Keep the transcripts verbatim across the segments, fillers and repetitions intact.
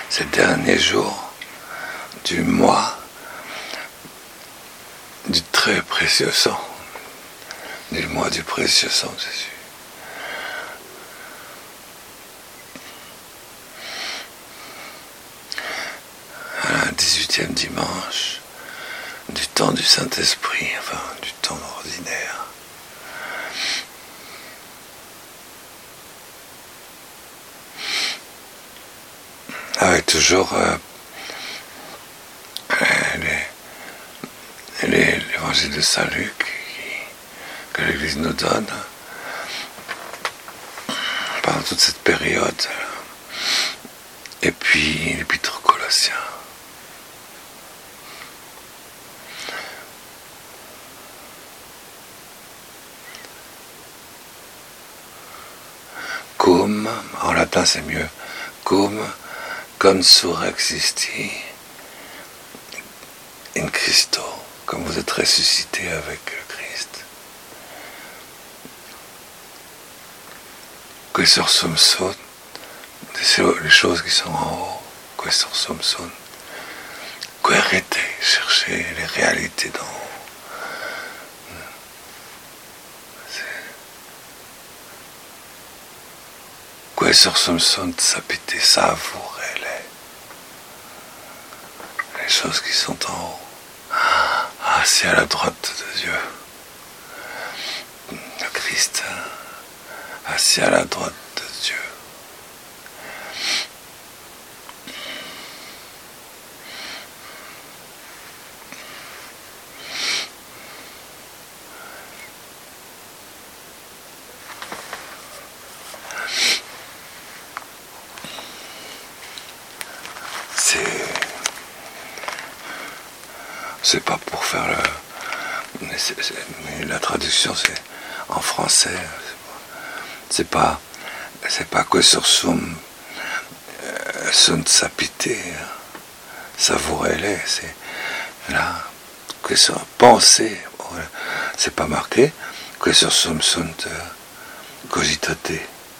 c'est le dernier jour du mois du très précieux sang, du mois du précieux sang de Jésus. Un dix-huitième dimanche du temps du Saint-Esprit, enfin du temps ordinaire. Avec toujours euh, les, les, l'évangile de Saint Luc qui, que l'Église nous donne pendant toute cette période, et puis l'Épître aux Colossiens. Cum, en latin c'est mieux, cum consurrexisti in Christo, comme vous êtes ressuscité avec le Christ. Quesor sum sunt, les choses qui sont en haut, quesor sum sunt, querete, chercher les réalités d'en haut. Quesor sum sunt, sapite, savourez-les. Les choses qui sont en haut, assis à la droite de Dieu. Le Christ, assis à la droite de Dieu. C'est pas pour faire le... Mais, c'est, c'est, mais la traduction, c'est en français. C'est pas... C'est pas quesor sum euh, sunt sapite. Savourez-les. C'est là. Quesor... Pensez. C'est pas marqué. Quesor sum sunt euh, cogitate.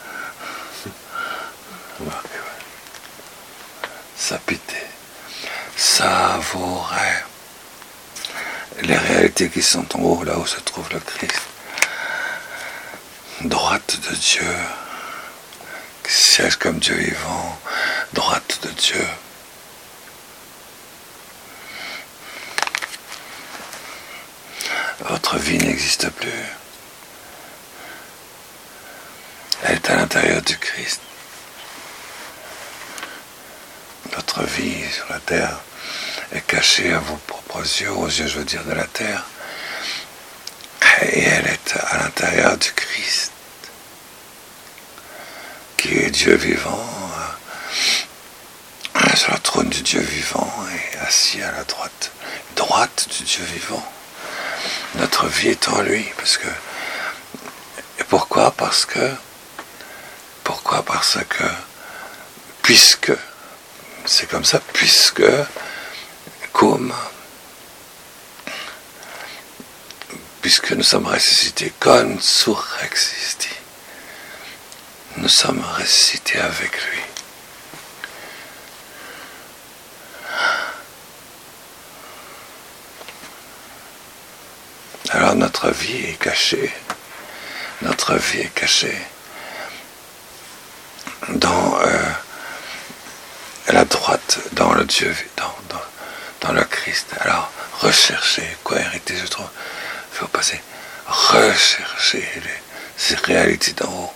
Sapite. Savourez. Les réalités qui sont en haut, là où se trouve le Christ, droite de Dieu, qui siège comme Dieu vivant, droite de Dieu. Votre vie n'existe plus. Elle est à l'intérieur du Christ. Votre vie sur la terre est cachée à vos propres yeux, aux yeux, je veux dire, de la terre. Et elle est à l'intérieur du Christ, qui est Dieu vivant, euh, sur le trône du Dieu vivant, et assis à la droite, droite du Dieu vivant. Notre vie est en lui, parce que... Et pourquoi ? Parce que... Pourquoi ? Parce que... Puisque... C'est comme ça, puisque... Cum, puisque nous sommes ressuscités, consurrexisti, nous sommes ressuscités avec lui. Alors notre vie est cachée, notre vie est cachée dans euh, la droite, dans le Dieu, dans, dans dans le Christ. Alors, recherchez, quoi hériter, je trouve, il faut passer, rechercher les, ces réalités d'en haut,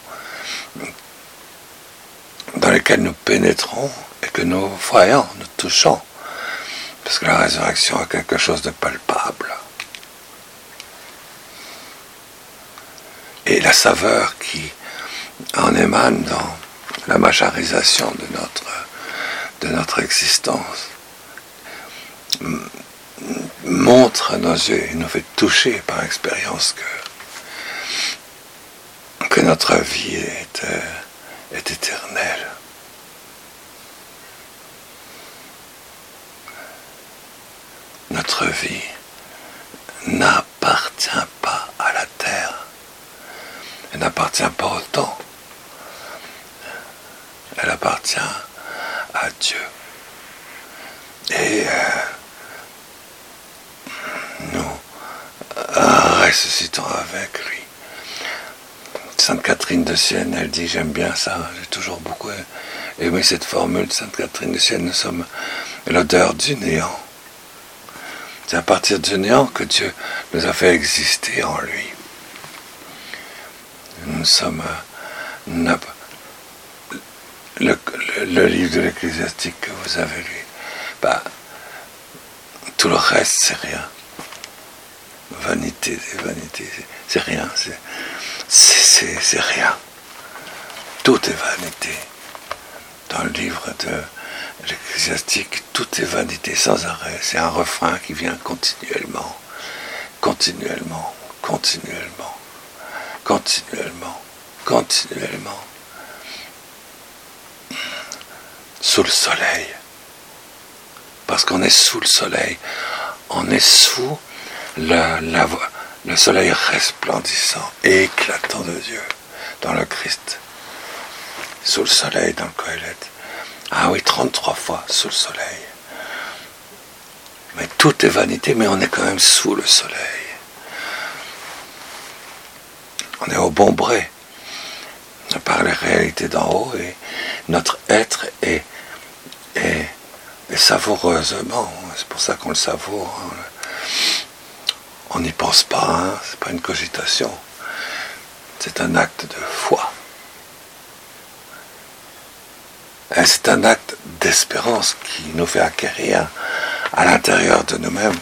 dans lesquelles nous pénétrons et que nous voyons, nous touchons, parce que la résurrection a quelque chose de palpable. Et la saveur qui en émane dans la majarisation de notre, de notre existence, montre à nos yeux et nous fait toucher par expérience que, que notre vie est, euh, est éternelle. Notre vie n'appartient pas à la terre. Elle n'appartient pas au temps. Elle appartient à Dieu. et euh, nous euh, ressuscitons avec lui. Sainte Catherine de Sienne, elle dit, j'aime bien ça, j'ai toujours beaucoup aimé cette formule de Sainte Catherine de Sienne, nous sommes l'odeur du néant. C'est à partir du néant que Dieu nous a fait exister en lui. Nous sommes euh, le, le, le livre de l'Ecclésiastique que vous avez lu. Bah, tout le reste, c'est rien. Vanité, c'est vanité, c'est rien. C'est, c'est, c'est rien. Tout est vanité. Dans le livre de l'Ecclésiastique, tout est vanité sans arrêt. C'est un refrain qui vient continuellement, continuellement, continuellement, continuellement, continuellement. Sous le soleil. Parce qu'on est sous le soleil. On est sous le, la, le soleil resplendissant et éclatant de Dieu dans le Christ. Sous le soleil dans le Coëlette. Ah oui, trente-trois fois sous le soleil. Mais tout est vanité, mais on est quand même sous le soleil. On est au bon bré par les réalités d'en haut et notre être est, est, est savoureusement. C'est pour ça qu'on le savoure. On n'y pense pas, hein, c'est pas une cogitation. C'est un acte de foi. Et c'est un acte d'espérance qui nous fait acquérir à l'intérieur de nous-mêmes,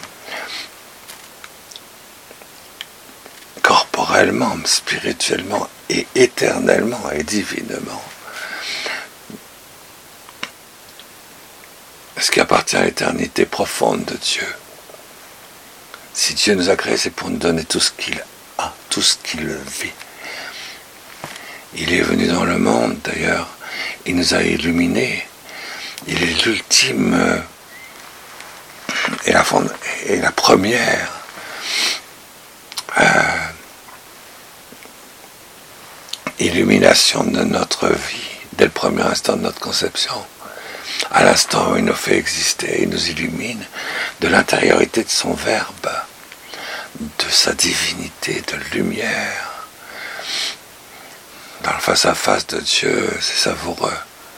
corporellement, spirituellement et éternellement et divinement, ce qui appartient à l'éternité profonde de Dieu. Si Dieu nous a créés, c'est pour nous donner tout ce qu'il a, tout ce qu'il vit. Il est venu dans le monde, d'ailleurs, il nous a illuminés. Il est l'ultime euh, et, la fond, et la première euh, illumination de notre vie, dès le premier instant de notre conception. À l'instant où il nous fait exister, il nous illumine de l'intériorité de son Verbe, de sa divinité, de lumière. Dans le face-à-face de Dieu, c'est savoureux.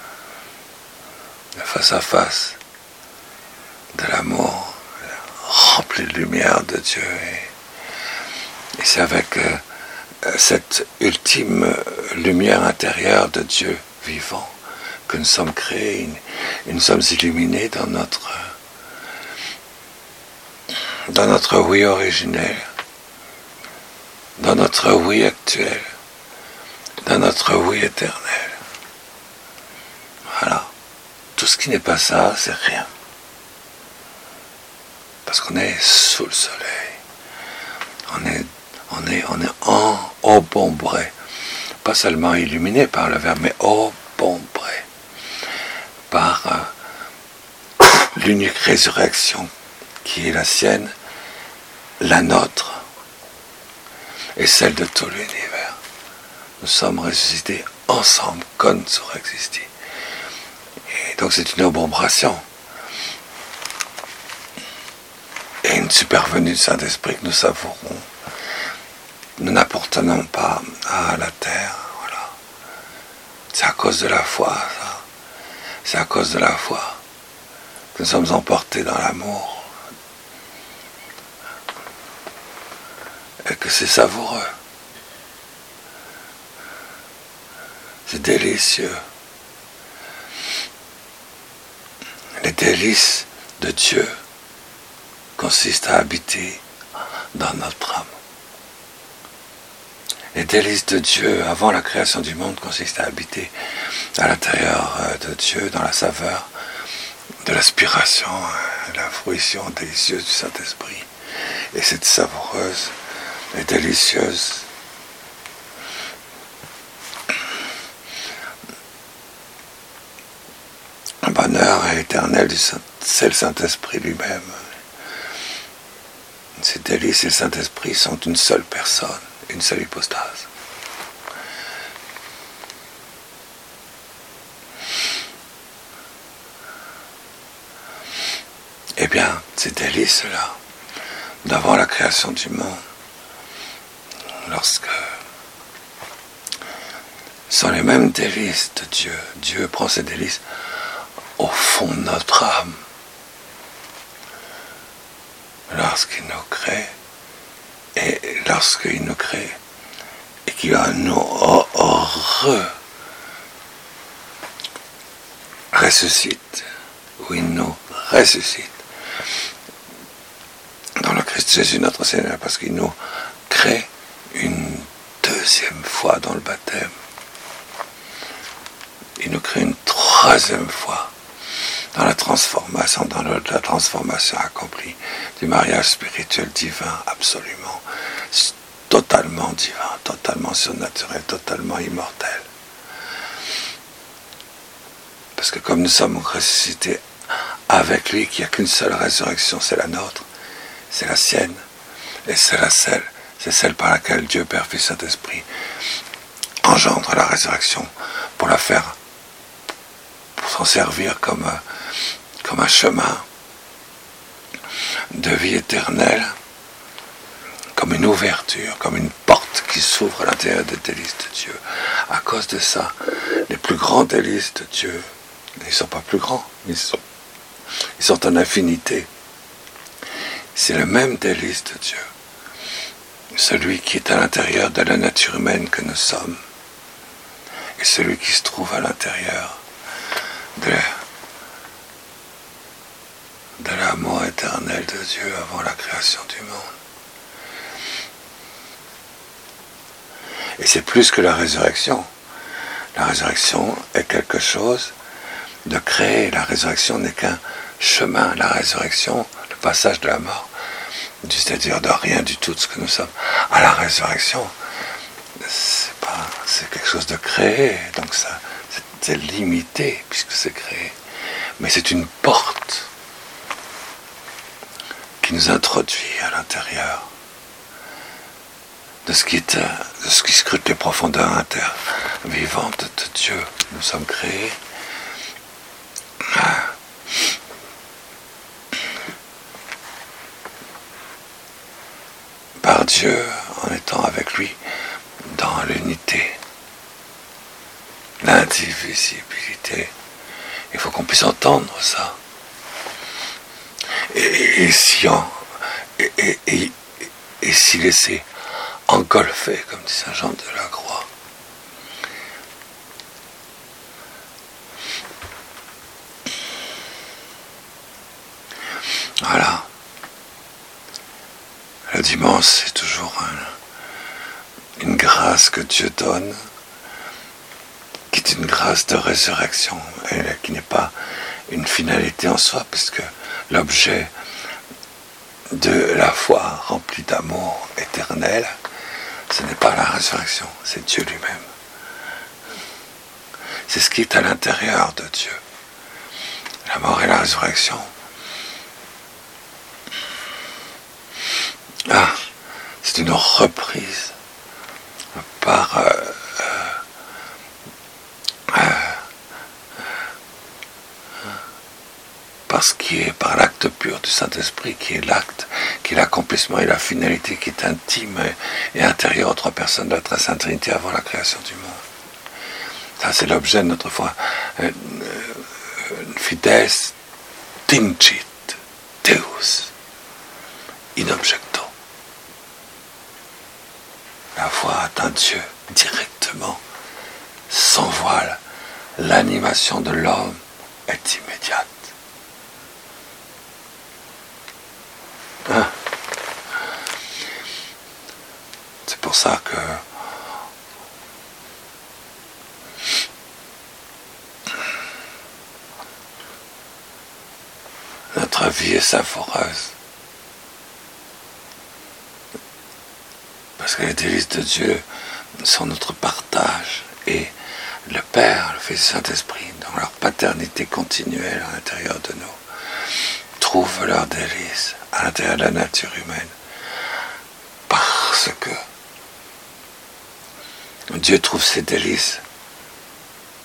Le face-à-face de l'amour, rempli de lumière de Dieu. Et, et c'est avec euh, cette ultime lumière intérieure de Dieu vivant que nous sommes créés, et nous sommes illuminés dans notre, dans notre oui originel, dans notre oui actuel, dans notre oui éternel. Voilà. Tout ce qui n'est pas ça, c'est rien. Parce qu'on est sous le soleil. On est, on est, on est en, au bon bré. Pas seulement illuminé par le Verbe, mais au bon bré. Par euh, l'unique résurrection qui est la sienne, la nôtre, et celle de tout l'univers. Nous sommes ressuscités ensemble, comme nous existé. Et donc c'est une obrombration. Et une supervenue du Saint-Esprit que nous savourons. Nous n'appartenons pas à la terre. Voilà. C'est à cause de la foi, ça. C'est à cause de la foi que nous sommes emportés dans l'amour. Et que c'est savoureux. C'est délicieux. Les délices de Dieu consistent à habiter dans notre âme. Les délices de Dieu avant la création du monde consistent à habiter à l'intérieur de Dieu, dans la saveur de l'aspiration, de la fruition délicieuse du Saint-Esprit. Et cette savoureuse et délicieuse bonheur éternel du Saint, c'est le Saint-Esprit lui-même. Ces délices et le Saint-Esprit sont une seule personne, une seule hypostase. ces délices-là, d'avant la création du monde, lorsque ce sont les mêmes délices de Dieu. Dieu prend ces délices au fond de notre âme. Lorsqu'il nous crée, et lorsqu'il nous crée, et qu'il nous heureux ressuscite, ou il nous ressuscite dans le Christ Jésus notre Seigneur, parce qu'il nous crée une deuxième fois dans le baptême. Il nous crée une troisième fois dans la transformation, dans la transformation accomplie du mariage spirituel divin, absolument, totalement divin, totalement surnaturel, totalement immortel. Parce que comme nous sommes ressuscités avec lui, qu'il n'y a qu'une seule résurrection, c'est la nôtre, c'est la sienne, et c'est la celle, c'est celle par laquelle Dieu, Père, Fils, Saint-Esprit engendre la résurrection pour la faire, pour s'en servir comme, comme un chemin de vie éternelle, comme une ouverture, comme une porte qui s'ouvre à l'intérieur des délices de Dieu. À cause de ça, les plus grands délices de Dieu, ils ne sont pas plus grands, ils sont, ils sont en infinité. C'est le même délice de Dieu, celui qui est à l'intérieur de la nature humaine que nous sommes, et celui qui se trouve à l'intérieur de, de l'amour éternel de Dieu avant la création du monde. Et c'est plus que la résurrection. La résurrection est quelque chose de créé. La résurrection n'est qu'un chemin. La résurrection, le passage de la mort, c'est-à-dire de rien du tout de ce que nous sommes, à la résurrection, c'est pas, c'est quelque chose de créé. Donc ça, c'est limité puisque c'est créé. Mais c'est une porte qui nous introduit à l'intérieur de ce qui est, de ce qui scrute les profondeurs intervivantes de Dieu. Nous sommes créés par Dieu en étant avec lui dans l'unité, l'indivisibilité. Il faut qu'on puisse entendre ça. Et, et si on, et, et, et, et s'y laisser engolfé, comme dit Saint Jean de la Croix. Voilà. Le dimanche, c'est toujours un, une grâce que Dieu donne, qui est une grâce de résurrection, et qui n'est pas une finalité en soi, puisque l'objet de la foi remplie d'amour éternel, ce n'est pas la résurrection, c'est Dieu lui-même. C'est ce qui est à l'intérieur de Dieu. La mort et la résurrection. Ah, c'est une reprise par euh, euh, par ce qui est par l'acte pur du Saint-Esprit, qui est l'acte, qui est l'accomplissement et la finalité, qui est intime et, et intérieure aux trois personnes de la Très Sainte Trinité avant la création du monde. Ça, c'est l'objet de notre foi. Euh, euh, Fides tincit Deus in objecto. La foi atteint Dieu directement, sans voile. L'animation de l'homme est immédiate. Hein? C'est pour ça que notre vie est savoureuse. Parce que les délices de Dieu sont notre partage. Et le Père, le Fils et le Saint-Esprit, dans leur paternité continuelle à l'intérieur de nous, trouvent leurs délices à l'intérieur de la nature humaine. Parce que Dieu trouve ses délices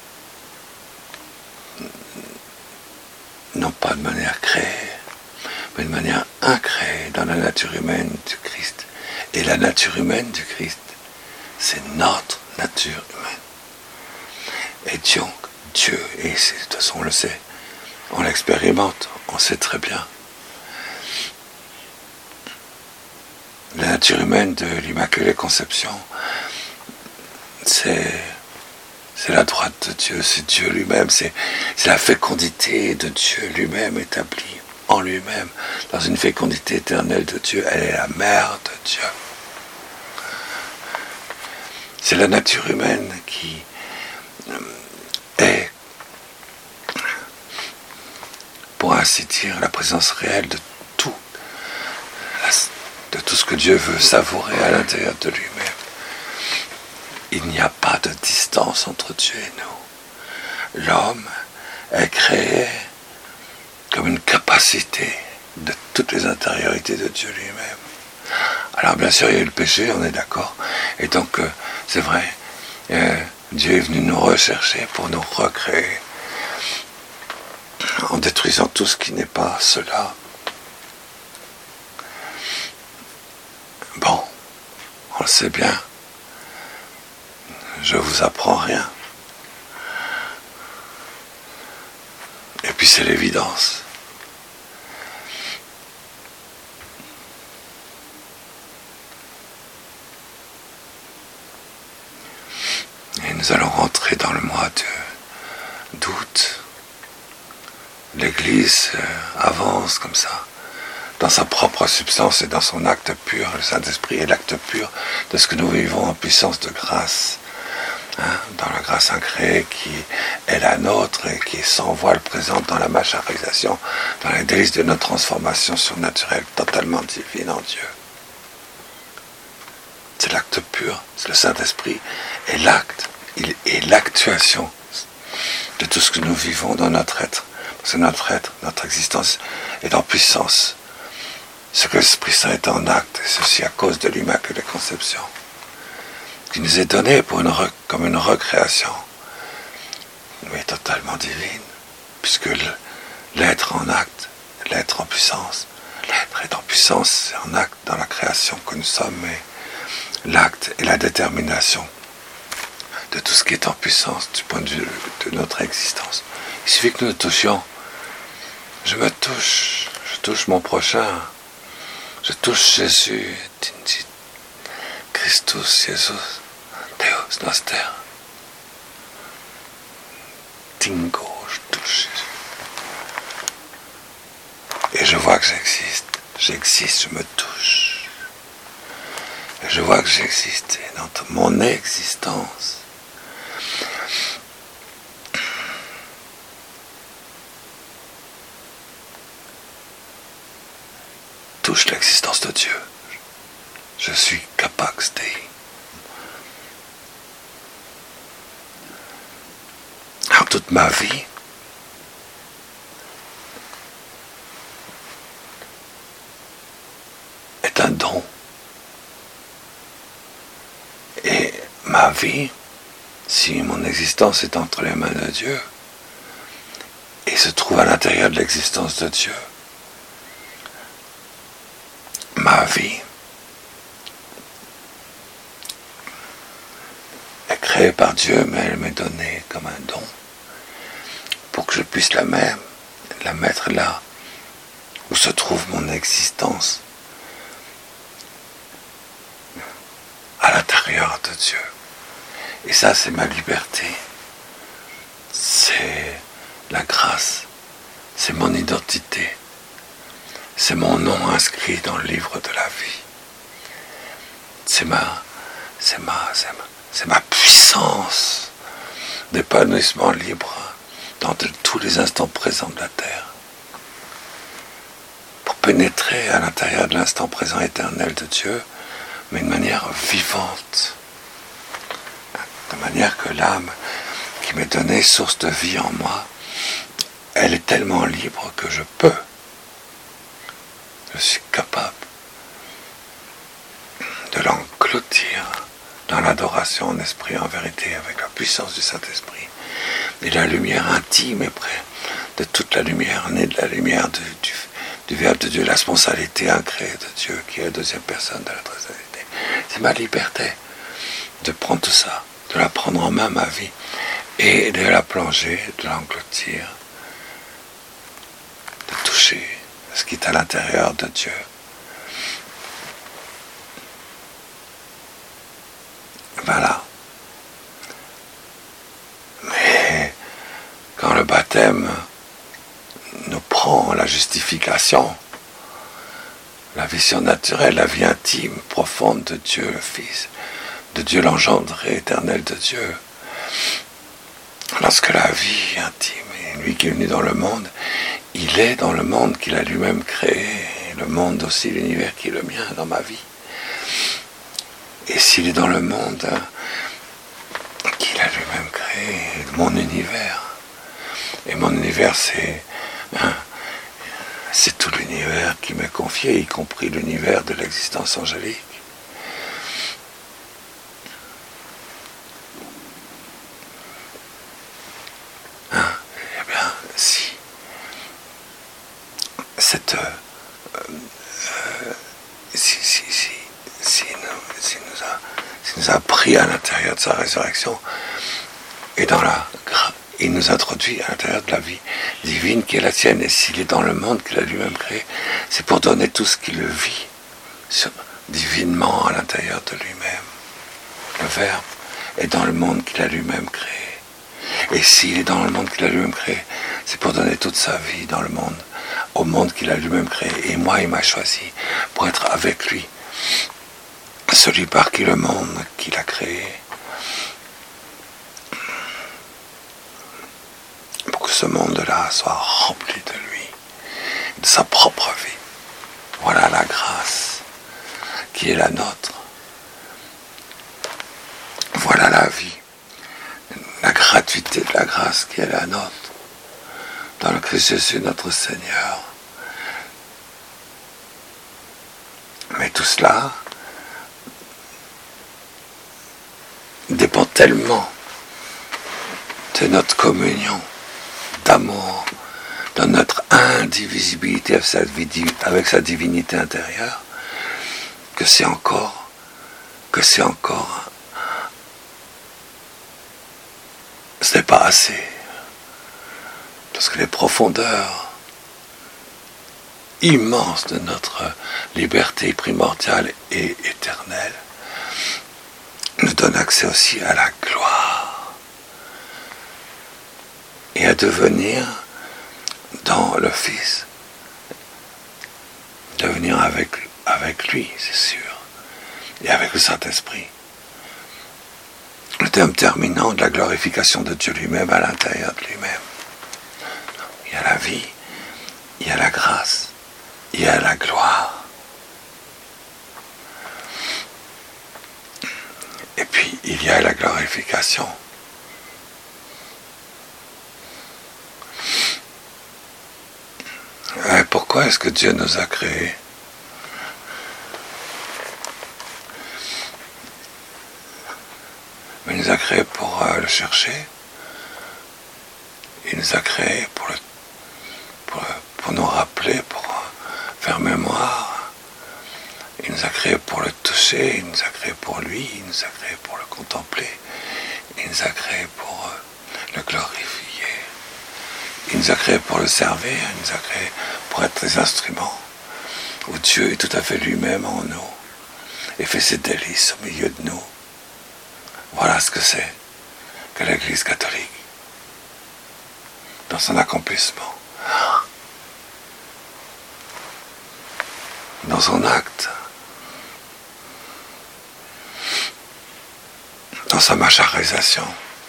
non pas de manière créée, mais de manière incréée dans la nature humaine du Christ. Et la nature humaine du Christ, c'est notre nature humaine. Et donc, Dieu, et de toute façon on le sait, on l'expérimente, on sait très bien. La nature humaine de l'Immaculée Conception, c'est, c'est la droite de Dieu, c'est Dieu lui-même, c'est, c'est la fécondité de Dieu lui-même établie en lui-même, dans une fécondité éternelle de Dieu. Elle est la mère de Dieu. C'est la nature humaine qui est, pour ainsi dire, la présence réelle de tout, de tout ce que Dieu veut savourer à l'intérieur de lui-même. Il n'y a pas de distance entre Dieu et nous. L'homme est créé comme une capacité de toutes les intériorités de Dieu lui-même. Alors bien sûr, il y a eu le péché, on est d'accord. Et donc, euh, c'est vrai, euh, Dieu est venu nous rechercher pour nous recréer, en détruisant tout ce qui n'est pas cela. Bon, on le sait bien. Je vous apprends rien. Et puis c'est l'évidence. Et nous allons rentrer dans le mois de, d'août. L'Église avance comme ça, dans sa propre substance et dans son acte pur. Le Saint-Esprit est l'acte pur de ce que nous vivons en puissance de grâce. Hein, dans la grâce incréée qui est la nôtre et qui est sans voile présente dans la macharisation, dans les délices de notre transformation surnaturelle, totalement divine en Dieu. C'est l'acte pur, c'est le Saint-Esprit, et l'acte, il est l'actuation de tout ce que nous vivons dans notre être. Parce que notre être, notre existence est en puissance. Ce que l'Esprit Saint est en acte, et ceci à cause de l'Immaculée Conception, qui nous est donné pour une re, comme une recréation, mais totalement divine, puisque l'être en acte, l'être en puissance, l'être est en puissance et en acte dans la création que nous sommes, mais l'acte est la détermination de tout ce qui est en puissance du point de vue de notre existence. Il suffit que nous nous touchions. Je me touche, je touche mon prochain, je touche Jésus, Christus, Jesus, Deus noster. Tingo, je touche Jésus. Et je vois que j'existe. J'existe, je me touche. Et je vois que j'existe. Et dans mon existence, touche l'existence de Dieu. Je suis capax Dei. Alors toute ma vie est un don. Et ma vie, si mon existence est entre les mains de Dieu et se trouve à l'intérieur de l'existence de Dieu, ma vie est créée par Dieu, mais elle m'est donnée comme un don pour que je puisse la même, la mettre là où se trouve mon existence, à l'intérieur de Dieu. Et ça, c'est ma liberté, c'est la grâce, c'est mon identité. C'est mon nom inscrit dans le livre de la vie. C'est ma, c'est ma, c'est ma, c'est ma puissance d'épanouissement libre dans de, tous les instants présents de la terre. Pour pénétrer à l'intérieur de l'instant présent éternel de Dieu, mais de manière vivante. De manière que l'âme qui m'est donnée, source de vie en moi, elle est tellement libre que je peux. Je suis capable de l'engloutir dans l'adoration en esprit et en vérité avec la puissance du Saint-Esprit et la lumière intime et près de toute la lumière née de la lumière de, du, du Verbe de Dieu, la responsabilité incréée de Dieu, qui est la deuxième personne de la Trinité. C'est ma liberté de prendre tout ça, de la prendre en main, ma vie, et de la plonger, de l'engloutir, de toucher ce qui est à l'intérieur de Dieu. Voilà. Mais quand le baptême nous prend la justification, la vie surnaturelle, la vie intime, profonde de Dieu le Fils, de Dieu l'engendré éternel de Dieu, lorsque la vie intime, et lui qui est venu dans le monde, il est dans le monde qu'il a lui-même créé, le monde aussi, l'univers qui est le mien dans ma vie. Et s'il est dans le monde hein, qu'il a lui-même créé, mon univers, et mon univers c'est hein, c'est tout l'univers qui m'est confié, y compris l'univers de l'existence angélique. Hein, eh bien, si cette euh, euh, si, si, si, si, nous, si, nous a, si nous a pris à l'intérieur de sa résurrection et dans la il nous introduit à l'intérieur de la vie divine qui est la sienne, et s'il est dans le monde qu'il a lui-même créé, c'est pour donner tout ce qu'il le vit sur, divinement à l'intérieur de lui-même. Le Verbe est dans le monde qu'il a lui-même créé, et s'il est dans le monde qu'il a lui-même créé, c'est pour donner toute sa vie dans le monde, au monde qu'il a lui-même créé. Et moi, il m'a choisi pour être avec lui, celui par qui le monde qu'il a créé, pour que ce monde-là soit rempli de lui, de sa propre vie. Voilà la grâce qui est la nôtre. Voilà la vie, la gratuité de la grâce qui est la nôtre, dans le Christ Jésus notre Seigneur. Mais tout cela dépend tellement de notre communion d'amour, de notre indivisibilité avec sa divinité intérieure, que c'est encore, que c'est encore, ce n'est pas assez, parce que les profondeurs immenses de notre liberté primordiale et éternelle nous donnent accès aussi à la gloire et à devenir dans le Fils, devenir avec, avec lui, c'est sûr, et avec le Saint-Esprit. Le terme terminant de la glorification de Dieu lui-même à l'intérieur de lui-même. Il y a la vie, il y a la grâce, il y a la gloire. Et puis, il y a la glorification. Et pourquoi est-ce que Dieu nous a créés ? Il nous a créés pour euh, le chercher. Il nous a créés pour, le, pour, pour nous rappeler, pour euh, faire mémoire. Il nous a créés pour le toucher, il nous a créés pour lui, il nous a créés pour le contempler, il nous a créés pour euh, le glorifier. Il nous a créés pour le servir, il nous a créés pour être des instruments où Dieu est tout à fait lui-même en nous et fait ses délices au milieu de nous. Voilà ce que c'est que l'Église catholique dans son accomplissement, dans son acte, dans sa macharisation,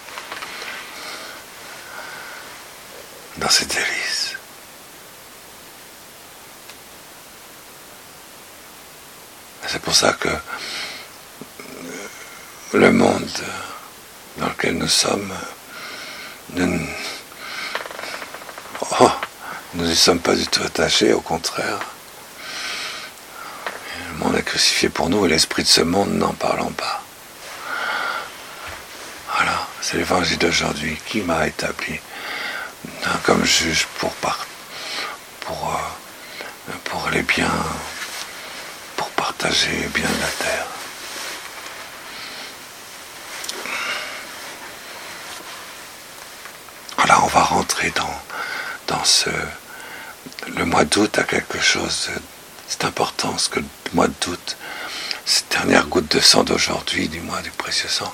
dans ses délices. C'est pour ça que le monde dans lequel nous sommes, nous oh, nous n'y sommes pas du tout attachés, au contraire. Le monde est crucifié pour nous et l'esprit de ce monde, n'en parlons pas. Voilà, c'est l'évangile d'aujourd'hui qui m'a établi comme juge pour, pour, euh, les biens, pour partager les biens de la terre. Voilà, on va rentrer dans, dans ce... Le mois d'août a quelque chose, de, c'est important, parce que le mois d'août, cette dernière goutte de sang d'aujourd'hui, du mois du précieux sang,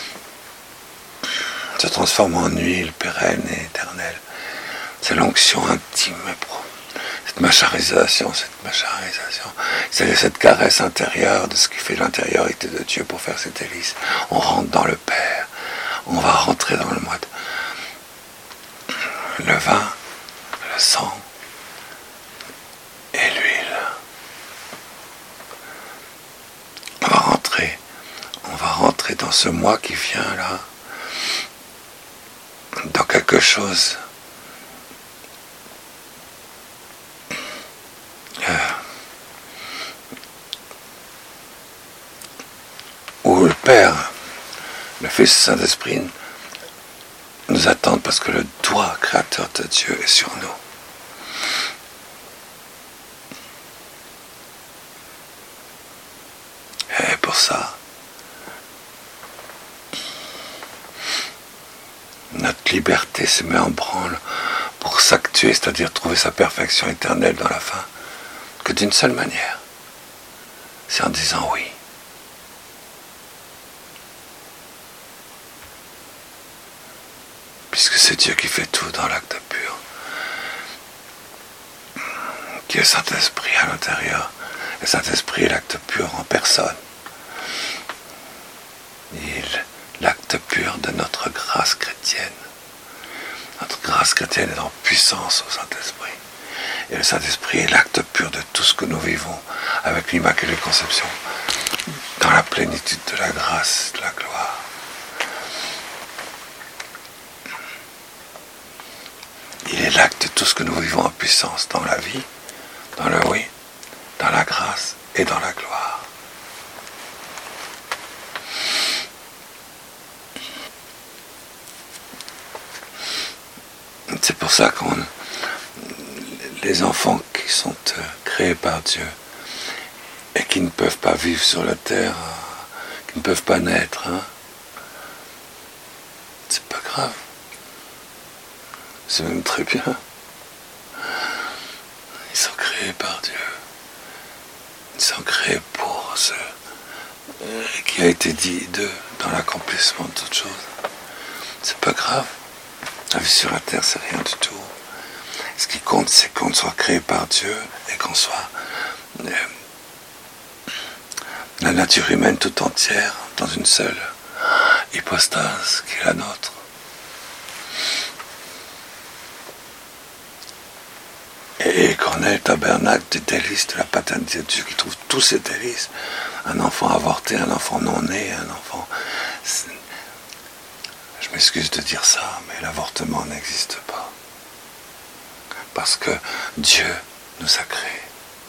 se transforme en huile pérenne et éternelle. C'est l'onction intime et profonde. Cette macharisation, cette macharisation, c'est cette caresse intérieure de ce qui fait l'intériorité de Dieu pour faire ses délices. On rentre dans le Père, on va rentrer dans le mois de... Le vin, le sang et l'huile. On va rentrer, on va rentrer dans ce mois qui vient là, dans quelque chose euh, où le Père, le Fils et le Saint-Esprit nous attendent parce que le doigt créateur de Dieu est sur nous. Et pour ça, notre liberté se met en branle pour s'actuer, c'est-à-dire trouver sa perfection éternelle dans la fin, que d'une seule manière, c'est en disant oui. Puisque c'est Dieu qui fait tout dans l'acte pur, qui est Saint-Esprit à l'intérieur, et Saint-Esprit est l'acte pur en personne. Il l'acte pur de notre grâce chrétienne. Notre grâce chrétienne est en puissance au Saint-Esprit. Et le Saint-Esprit est l'acte pur de tout ce que nous vivons avec l'Immaculée Conception, dans la plénitude de la grâce, de la gloire. Il est l'acte de tout ce que nous vivons en puissance dans la vie, dans le oui, dans la grâce et dans la gloire. C'est pour ça qu'on, les enfants qui sont créés par Dieu et qui ne peuvent pas vivre sur la terre, qui ne peuvent pas naître, hein, c'est pas grave. C'est même très bien. Ils sont créés par Dieu. Ils sont créés pour ce qui a été dit d'eux dans l'accomplissement de toutes choses. C'est pas grave. La vie sur la terre, c'est rien du tout. Ce qui compte, c'est qu'on soit créé par Dieu et qu'on soit euh, la nature humaine tout entière dans une seule hypostase qui est la nôtre. Et qu'on ait le tabernacle des délices de la paternité de Dieu qui trouve tous ces délices. Un enfant avorté, un enfant non né, un enfant... Je m'excuse de dire ça, mais l'avortement n'existe pas. Parce que Dieu nous a créés.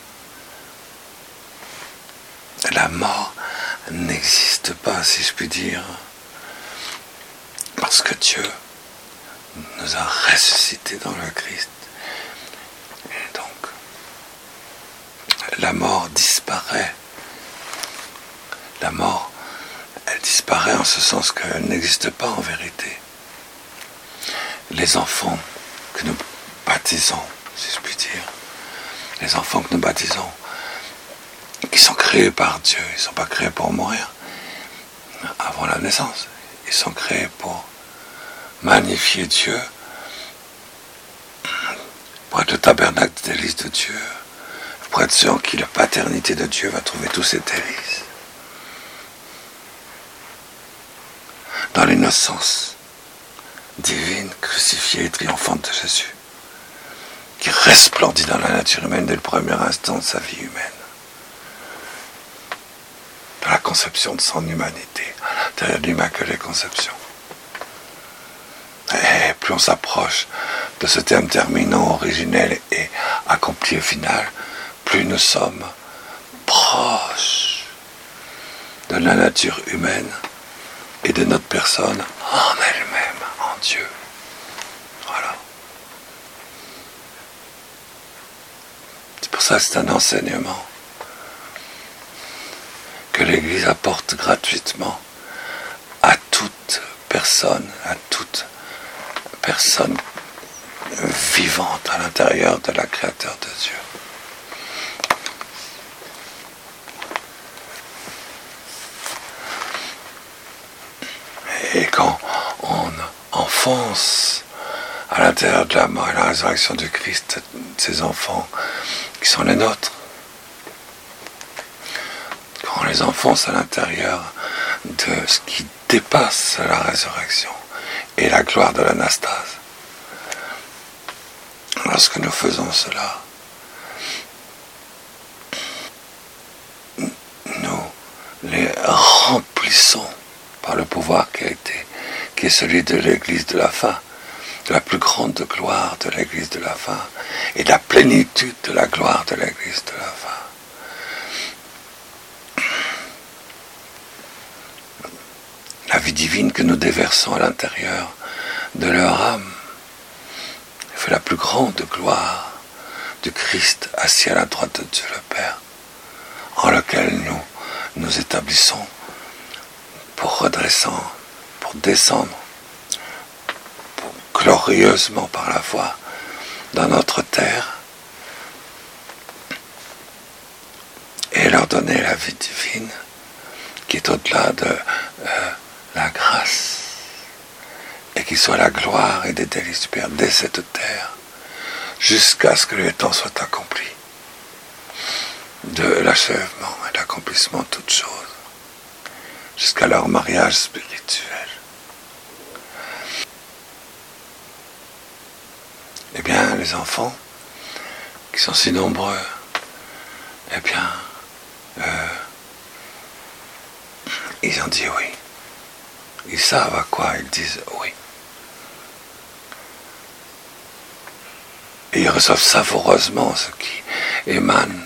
La mort n'existe pas, si je puis dire. Parce que Dieu nous a ressuscités dans le Christ. Et donc, la mort disparaît. La mort, elle disparaît en ce sens qu'elle n'existe pas en vérité. Les enfants que nous baptisons, si je puis dire, les enfants que nous baptisons, qui sont créés par Dieu, ils ne sont pas créés pour mourir avant la naissance. Ils sont créés pour magnifier Dieu, pour être le tabernacle des délices de Dieu, pour être ceux en qui la paternité de Dieu va trouver tous ses délices. Dans l'innocence divine, crucifiée et triomphante de Jésus, qui resplendit dans la nature humaine dès le premier instant de sa vie humaine, dans la conception de son humanité, à l'intérieur de l'Immaculée Conception. Et plus on s'approche de ce terme terminant, originel et accompli au final, plus nous sommes proches de la nature humaine et de notre personne en elle-même, en Dieu. Voilà. C'est pour pour ça, c'est un enseignement que l'Église apporte gratuitement à toute personne, à toute personne vivante à l'intérieur de la créature de Dieu. Et quand on enfonce à l'intérieur de la mort et la résurrection du Christ ces enfants qui sont les nôtres, quand on les enfonce à l'intérieur de ce qui dépasse la résurrection et la gloire de l'anastase, lorsque nous faisons cela, nous les remplissons par le pouvoir qui a été, qui est celui de l'Église de la fin, de la plus grande gloire de l'Église de la fin, et de la plénitude de la gloire de l'Église de la fin. La vie divine que nous déversons à l'intérieur de leur âme fait la plus grande gloire du Christ assis à la droite de Dieu le Père, en lequel nous nous établissons pour redressant, pour descendre pour glorieusement par la foi dans notre terre et leur donner la vie divine qui est au-delà de euh, la grâce et qui soit la gloire et des délices du Père dès cette terre jusqu'à ce que le temps soit accompli de l'achèvement et l'accomplissement de toutes choses jusqu'à leur mariage spirituel. Eh bien, les enfants qui sont si nombreux, eh bien, euh, ils ont dit oui. Ils savent à quoi ils disent oui. Et ils reçoivent savoureusement ce qui émane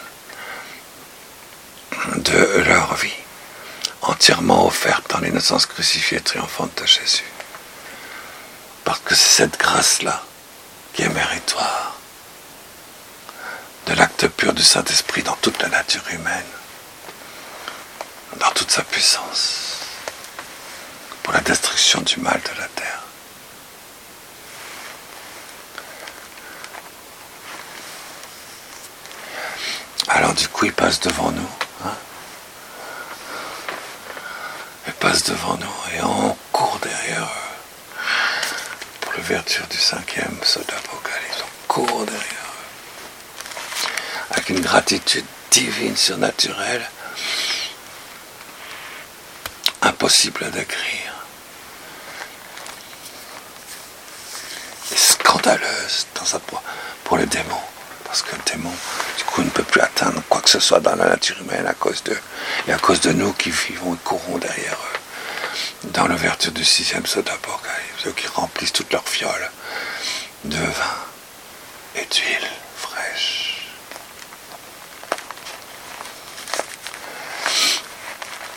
de leur vie, entièrement offerte dans l'innocence crucifiée et triomphante de Jésus. Parce que c'est cette grâce-là qui est méritoire de l'acte pur du Saint-Esprit dans toute la nature humaine, dans toute sa puissance, pour la destruction du mal de la terre. Alors du coup, il passe devant nous, hein, il passe devant nous et on court derrière eux pour l'ouverture du cinquième psaume d'Apocalypse. On court derrière eux avec une gratitude divine, surnaturelle, impossible à décrire, et scandaleuse dans sa, pour les démons, parce que le démon, du coup, ne peut plus atteindre quoi que ce soit dans la nature humaine à cause d'eux, et à cause de nous qui vivons et courons derrière eux, dans l'ouverture du sixième psaume d'Apocalypse, eux qui remplissent toutes leurs fioles de vin et d'huile fraîche.